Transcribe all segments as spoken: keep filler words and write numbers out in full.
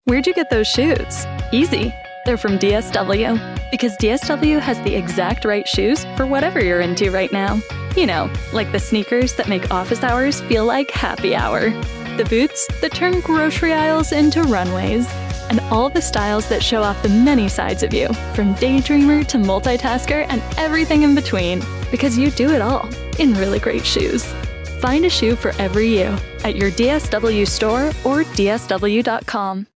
Where'd you get those shoes? Easy. They're from D S W. Because D S W has the exact right shoes for whatever you're into right now. You know, like the sneakers that make office hours feel like happy hour. The boots that turn grocery aisles into runways. And all the styles that show off the many sides of you, from daydreamer to multitasker and everything in between. Because you do it all in really great shoes. Find a shoe for every you at your D S W store or D S W dot com.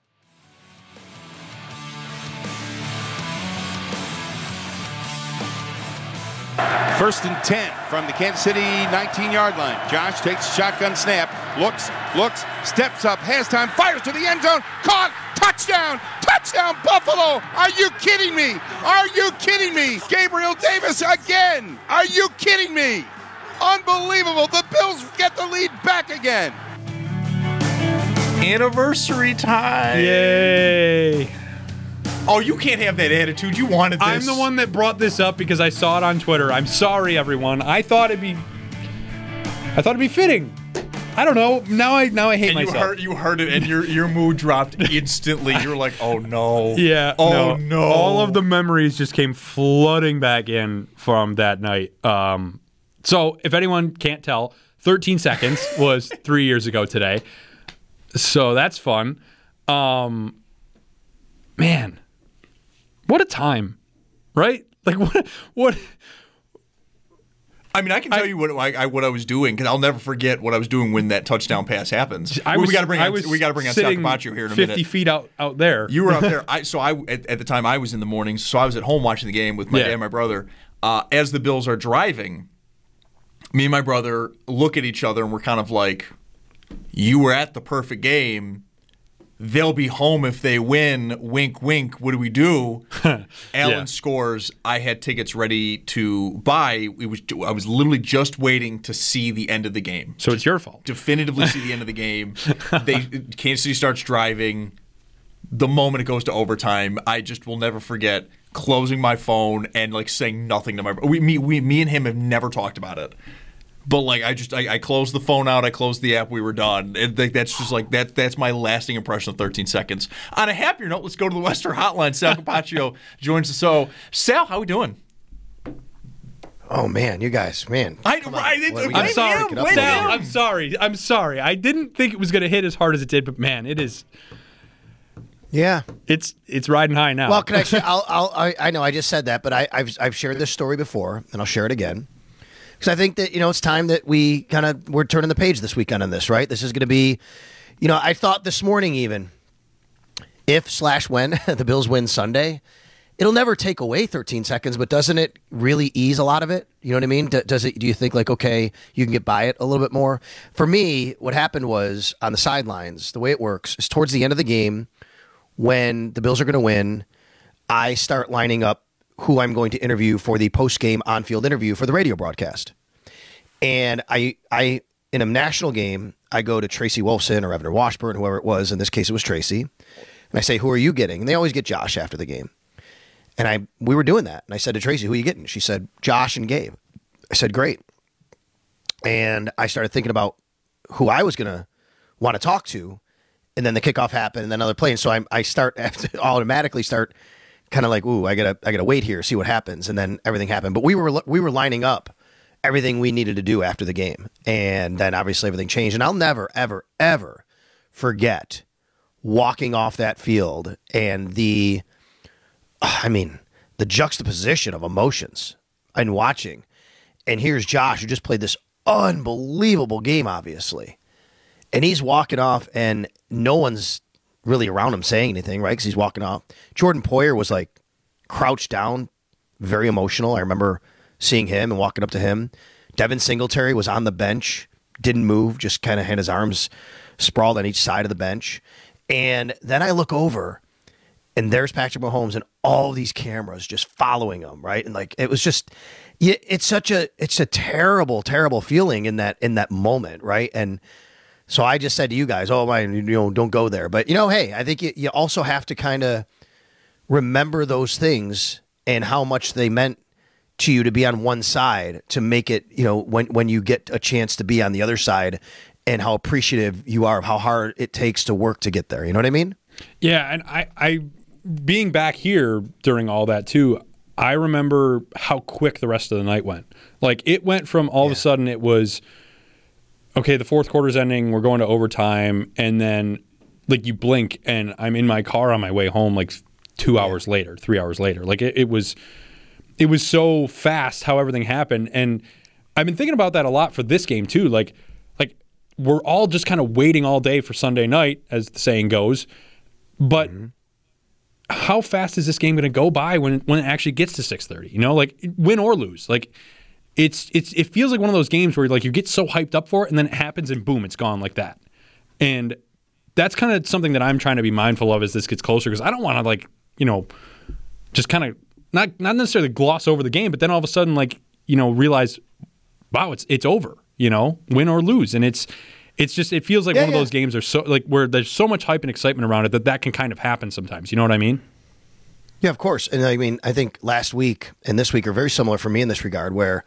First and ten from the Kansas City nineteen-yard line. Josh takes a shotgun snap, looks, looks, steps up, has time, fires to the end zone, caught, touchdown, touchdown Buffalo! Are you kidding me? Are you kidding me? Gabriel Davis again! Are you kidding me? Unbelievable! The Bills get the lead back again. Anniversary time! Yay! Oh, you can't have that attitude. You wanted this. I'm the one that brought this up because I saw it on Twitter. I'm sorry, everyone. I thought it'd be, I thought it'd be fitting. I don't know. Now I now I hate and you myself. Heard, you heard it, and your your mood dropped instantly. You're like, oh no. Yeah. Oh no. no. All of the memories just came flooding back in from that night. Um, so if anyone can't tell, thirteen seconds was three years ago today. So that's fun. Um, man. What a time, right? Like what? What? I mean, I can tell I, you what I, I what I was doing because I'll never forget what I was doing when that touchdown pass happens. I was, we got to bring I on, was we got to bring on Sal Capaccio here in a fifty minute. Fifty feet out out there. You were out there. I, so I at, at the time I was in the mornings, so I was at home watching the game with my yeah. dad and my brother. Uh, as the Bills are driving, me and my brother look at each other and we're kind of like, "You were at the perfect game. They'll be home if they win. Wink, wink. What do we do?" Allen yeah. scores. I had tickets ready to buy. It was I was literally just waiting to see the end of the game. So it's your fault. Definitively see the end of the game. They Kansas City starts driving. The moment it goes to overtime, I just will never forget closing my phone and like saying nothing to my we me we me and him have never talked about it. But like I just I, I closed the phone out, I closed the app, we were done. And that's just like that. That's my lasting impression of thirteen seconds. On a happier note, let's go to the Western Hotline. Sal Capaccio joins us. So Sal, how we doing? Oh man, you guys, man. I, I, it, Well, we I'm gotta sorry, pick it up Sal. a little. I'm sorry. I'm sorry. I didn't think it was going to hit as hard as it did, but man, it is. Yeah. It's it's riding high now. Well, can I? Sh- I'll, I'll, I I know I just said that, but I, I've I've shared this story before, and I'll share it again. Because I think that, you know, it's time that we kind of, we're turning the page this weekend on this, right? This is going to be, you know, I thought this morning even, if slash when the Bills win Sunday, it'll never take away thirteen seconds, but doesn't it really ease a lot of it? You know what I mean? Does it? Do you think like, okay, you can get by it a little bit more? For me, what happened was on the sidelines, the way it works is towards the end of the game, when the Bills are going to win, I start lining up who I'm going to interview for the post-game on-field interview for the radio broadcast. And I, I in a national game, I go to Tracy Wolfson or Evan Washburn, whoever it was. In this case, it was Tracy. And I say, who are you getting? And they always get Josh after the game. And I we were doing that. And I said to Tracy, who are you getting? She said, Josh and Gabe. I said, great. And I started thinking about who I was going to want to talk to. And then the kickoff happened and then another play. And so I, I start to automatically start kind of like, ooh, I gotta, I gotta wait here, see what happens, and then everything happened. But we were, we were lining up everything we needed to do after the game, and then obviously everything changed. And I'll never, ever, ever forget walking off that field and the, I mean, the juxtaposition of emotions and watching. And here's Josh, who just played this unbelievable game, obviously, and he's walking off, and no one's really around him saying anything, right? Because he's walking off. Jordan Poyer was like crouched down, very emotional. I remember seeing him and walking up to him. Devin Singletary was on the bench, didn't move, just kind of had his arms sprawled on each side of the bench. And then I look over, and there's Patrick Mahomes and all these cameras just following him, right? And like it was just, it's such a, it's a terrible, terrible feeling in that in that moment, right? And so I just said to you guys, oh, my, you know, don't go there. But, you know, hey, I think you, you also have to kind of remember those things and how much they meant to you to be on one side to make it, you know, when, when you get a chance to be on the other side and how appreciative you are of how hard it takes to work to get there. You know what I mean? Yeah, and I, I being back here during all that too, I remember how quick the rest of the night went. Like it went from all yeah. of a sudden it was, okay, the fourth quarter's ending, we're going to overtime, and then like you blink and I'm in my car on my way home like two yeah. hours later, three hours later. Like it, it was it was so fast how everything happened. And I've been thinking about that a lot for this game too. Like like we're all just kind of waiting all day for Sunday night, as the saying goes. But mm-hmm. how fast is this game going to go by when when it actually gets to six thirty? You know, like win or lose. Like it's it's it feels like one of those games where like you get so hyped up for it and then it happens and boom, it's gone like that. And that's kind of something that I'm trying to be mindful of as this gets closer, because I don't want to like, you know, just kind of not not necessarily gloss over the game, but then all of a sudden like, you know, realize, wow, it's it's over, you know, win or lose. And it's it's just it feels like yeah, one yeah. of those games are so like where there's so much hype and excitement around it that that can kind of happen sometimes. You know what I mean? Yeah, of course. And I mean, I think last week and this week are very similar for me in this regard, where,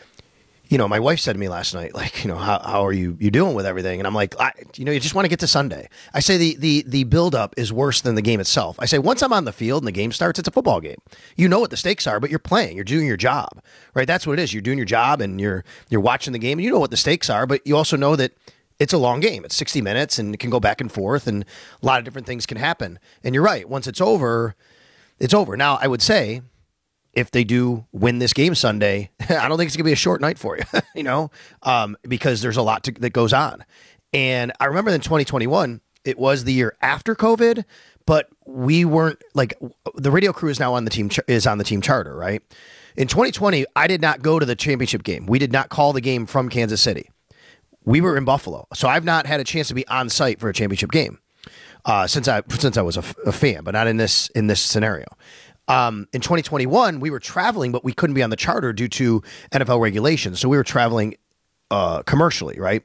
you know, my wife said to me last night, like, you know, how how are you you doing with everything? And I'm like, I, you know, you just want to get to Sunday. I say the the the build up is worse than the game itself. I say once I'm on the field and the game starts, it's a football game. You know what the stakes are, but you're playing, you're doing your job, right? That's what it is. You're doing your job and you're you're watching the game and you know what the stakes are, but you also know that it's a long game. It's sixty minutes and it can go back and forth and a lot of different things can happen. And you're right. Once it's over, it's over. Now, I would say if they do win this game Sunday, I don't think it's going to be a short night for you, you know, um, because there's a lot to, that goes on. And I remember in twenty twenty-one, it was the year after COVID, but we weren't like the radio crew is now on the team is on the team charter, right? In twenty twenty, I did not go to the championship game. We did not call the game from Kansas City. We were in Buffalo, so I've not had a chance to be on site for a championship game uh, since I since I was a, a fan, but not in this in this scenario. Um, in twenty twenty-one, we were traveling, but we couldn't be on the charter due to N F L regulations. So we were traveling uh, commercially, right?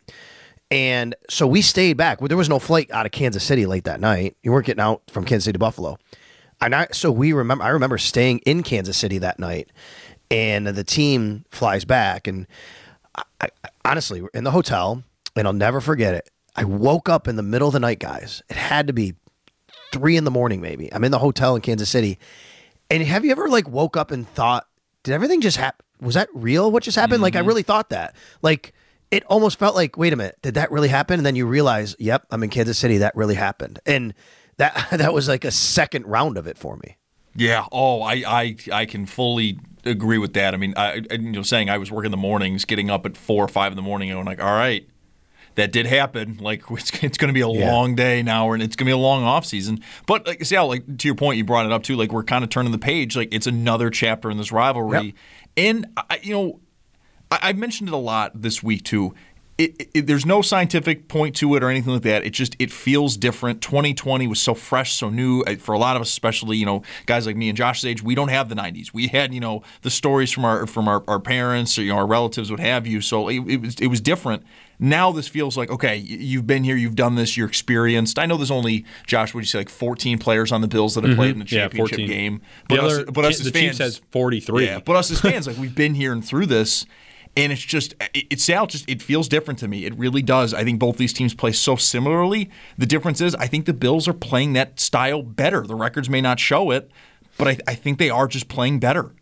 And so we stayed back. There was no flight out of Kansas City late that night. You weren't getting out from Kansas City to Buffalo. And I, so we remember. I remember staying in Kansas City that night, and the team flies back, and I, I, honestly, we're in the hotel, and I'll never forget it. I woke up in the middle of the night, guys. It had to be three in the morning, maybe. I'm in the hotel in Kansas City. And have you ever like woke up and thought, did everything just happen? Was that real? What just happened? Mm-hmm. Like, I really thought that. Like, it almost felt like, wait a minute, did that really happen? And then you realize, yep, I'm in Kansas City. That really happened. And that that was like a second round of it for me. Yeah. Oh, I I, I can fully agree with that. I mean, I, I you know, saying I was working the mornings, getting up at four or five in the morning, and I'm like, all right, that did happen. Like, it's, it's going to be a yeah. long day now, and it's going to be a long off season. But like, Sal, like to your point, you brought it up too. Like, we're kind of turning the page. Like, it's another chapter in this rivalry, yep. and I, you know, I, I've mentioned it a lot this week too. It, it, there's no scientific point to it or anything like that. It just it feels different. twenty twenty was so fresh, so new for a lot of us, especially you know guys like me and Josh's age. We don't have the nineties. We had you know the stories from our from our, our parents or you know our relatives, what have you. So it, it was it was different. Now this feels like okay, you've been here, you've done this, you're experienced. I know there's only Josh. What do you say, like fourteen players on the Bills that have mm-hmm. played in the championship yeah, game. But the us, other, but us as the fans, Chiefs has forty-three. Yeah, but us as fans, like we've been here and through this. And it's just, it, it's Sal, just it feels different to me. It really does. I think both these teams play so similarly. The difference is, I think the Bills are playing that style better. The records may not show it, but I, I think they are just playing better.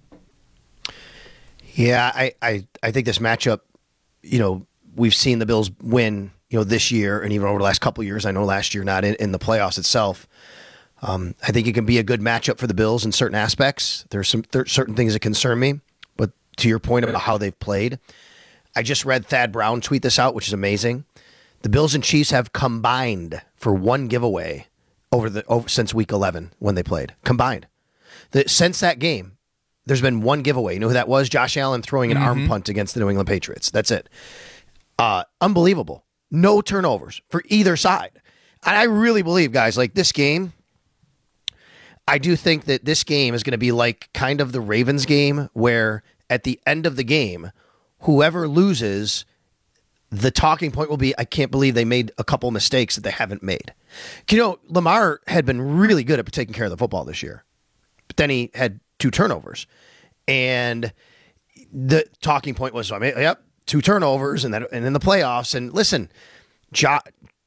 Yeah, I, I, I think this matchup, you know, we've seen the Bills win, you know, this year and even over the last couple of years. I know last year not in, in the playoffs itself. Um, I think it can be a good matchup for the Bills in certain aspects. There's some there's certain things that concern me. To your point about how they've played, I just read Thad Brown tweet this out, which is amazing. The Bills and Chiefs have combined for one giveaway over the over, since week eleven when they played. Combined. The, since that game, there's been one giveaway. You know who that was? Josh Allen throwing an mm-hmm. arm punt against the New England Patriots. That's it. Uh, unbelievable. No turnovers for either side. And I really believe, guys, like this game, I do think that this game is going to be like kind of the Ravens game where at the end of the game, whoever loses, the talking point will be, I can't believe they made a couple mistakes that they haven't made. You know, Lamar had been really good at taking care of the football this year, but then he had two turnovers. And the talking point was, I mean, yep, two turnovers and then and in the playoffs. And listen, jo-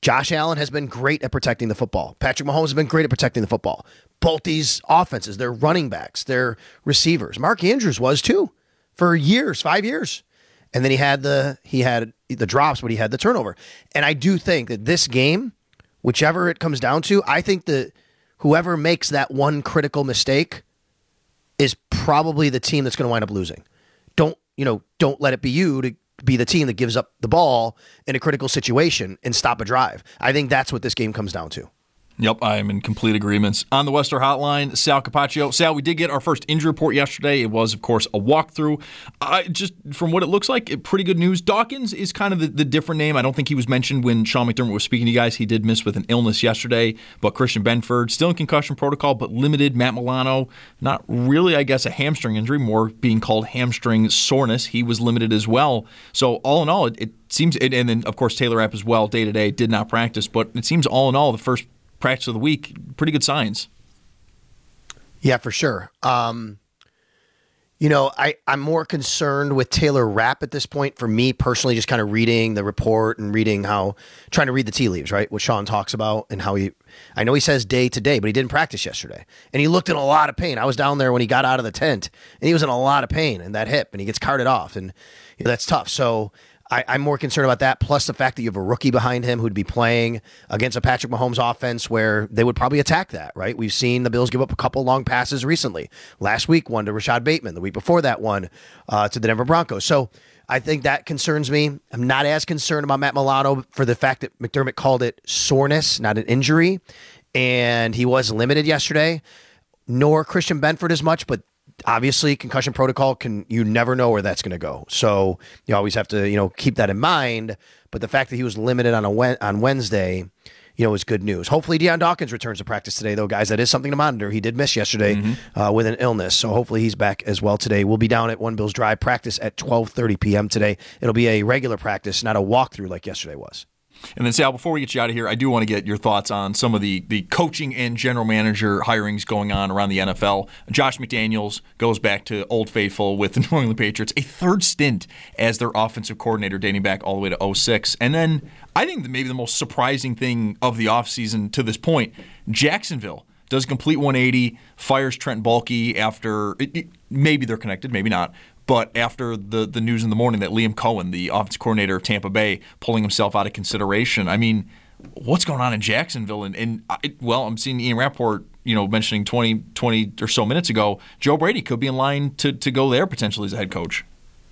Josh Allen has been great at protecting the football. Patrick Mahomes has been great at protecting the football. Both these offenses, their running backs, their receivers. Mark Andrews was too for years, five years. And then he had the he had the drops, but he had the turnover. And I do think that this game, whichever it comes down to, I think that whoever makes that one critical mistake is probably the team that's going to wind up losing. Don't, you know, don't let it be you to be the team that gives up the ball in a critical situation and stop a drive. I think that's what this game comes down to. Yep, I am in complete agreement. On the Western Hotline, Sal Capaccio. Sal, we did get our first injury report yesterday. It was, of course, a walkthrough. I, just from what it looks like, pretty good news. Dawkins is kind of the, the different name. I don't think he was mentioned when Sean McDermott was speaking to you guys. He did miss with an illness yesterday. But Christian Benford, still in concussion protocol, but limited. Matt Milano, not really, I guess, a hamstring injury, more being called hamstring soreness. He was limited as well. So all in all, it, it seems, and then, of course, Taylor Rapp as well, day-to-day, did not practice. But it seems all in all, the first practice of the week, pretty good signs. Yeah, for sure. Um, you know, I, I'm more concerned with Taylor Rapp at this point. For me personally, just kind of reading the report and reading how, trying to read the tea leaves, right? What Sean talks about and how he, I know he says day to day, but he didn't practice yesterday. And he looked in a lot of pain. I was down there when he got out of the tent and he was in a lot of pain in that hip and he gets carted off. And you know, that's tough. So I, I'm more concerned about that, plus the fact that you have a rookie behind him who'd be playing against a Patrick Mahomes offense where they would probably attack that, right? We've seen the Bills give up a couple long passes recently. Last week, one to Rashad Bateman. The week before that, one uh, to the Denver Broncos. So I think that concerns me. I'm not as concerned about Matt Milano for the fact that McDermott called it soreness, not an injury, and he was limited yesterday, nor Christian Benford as much, but obviously, concussion protocol, can you never know where that's going to go. So you always have to, you know, keep that in mind. But the fact that he was limited on a on Wednesday, you know, is good news. Hopefully, Deion Dawkins returns to practice today, though, guys. That is something to monitor. He did miss yesterday mm-hmm. uh, with an illness, so hopefully he's back as well today. We'll be down at One Bills Drive practice at twelve thirty p.m. today. It'll be a regular practice, not a walkthrough like yesterday was. And then, Sal, before we get you out of here, I do want to get your thoughts on some of the, the coaching and general manager hirings going on around the N F L. Josh McDaniels goes back to Old Faithful with the New England Patriots, a third stint as their offensive coordinator dating back all the way to oh six. And then I think that maybe the most surprising thing of the offseason to this point, Jacksonville does a complete one eighty, fires Trent Baalke after it, it, maybe they're connected, maybe not. But after the, the news in the morning that Liam Cohen, the offensive coordinator of Tampa Bay, pulling himself out of consideration, I mean, what's going on in Jacksonville? And, and I, well, I'm seeing Ian Rappaport, you know, mentioning twenty, twenty or so minutes ago, Joe Brady could be in line to, to go there potentially as a head coach.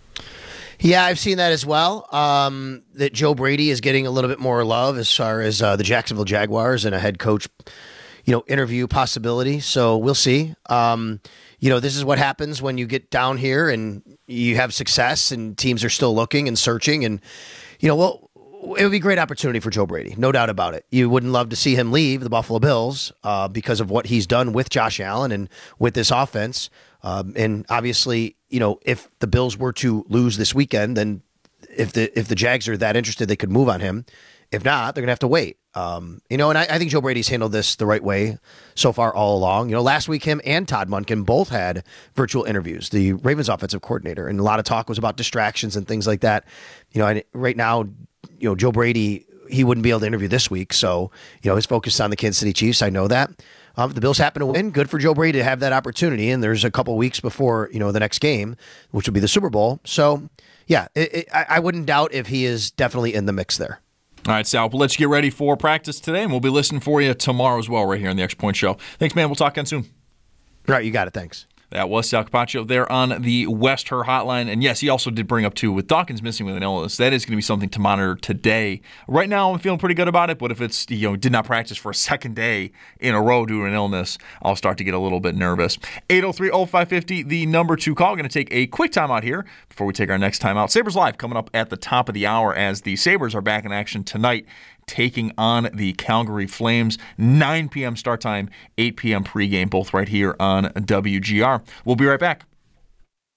Yeah, I've seen that as well, um, that Joe Brady is getting a little bit more love as far as uh, the Jacksonville Jaguars and a head coach, you know, interview possibility. So we'll see. Um You know, this is what happens when you get down here and you have success and teams are still looking and searching. And, you know, well, it would be a great opportunity for Joe Brady, no doubt about it. You wouldn't love to see him leave the Buffalo Bills uh, because of what he's done with Josh Allen and with this offense. Um, and obviously, you know, if the Bills were to lose this weekend, then if the if the Jags are that interested, they could move on him. If not, they're going to have to wait. Um, you know, and I, I think Joe Brady's handled this the right way so far all along. You know, last week him and Todd Monken both had virtual interviews, the Ravens offensive coordinator, and a lot of talk was about distractions and things like that. You know, and right now, you know, Joe Brady, he wouldn't be able to interview this week. So, you know, his focus is on the Kansas City Chiefs. I know that. Um, if the Bills happen to win, good for Joe Brady to have that opportunity. And there's a couple weeks before, you know, the next game, which will be the Super Bowl. So, yeah, it, it, I, I wouldn't doubt if he is definitely in the mix there. All right, Sal, we'll let you get ready for practice today, and we'll be listening for you tomorrow as well right here on the Extra Point Show. Thanks, man. We'll talk again soon. All right, you got it. Thanks. That was Sal Capaccio there on the West Her Hotline. And yes, he also did bring up, too, with Dawkins missing with an illness, that is going to be something to monitor today. Right now, I'm feeling pretty good about it, but if it's, you know, did not practice for a second day in a row due to an illness, I'll start to get a little bit nervous. eight oh three oh five fifty, the number two call. Going to take a quick time out here before we take our next time out. Sabres Live coming up at the top of the hour as the Sabres are back in action tonight, taking on the Calgary Flames. nine p.m. start time, eight p.m. pregame, both right here on W G R. We'll be right back.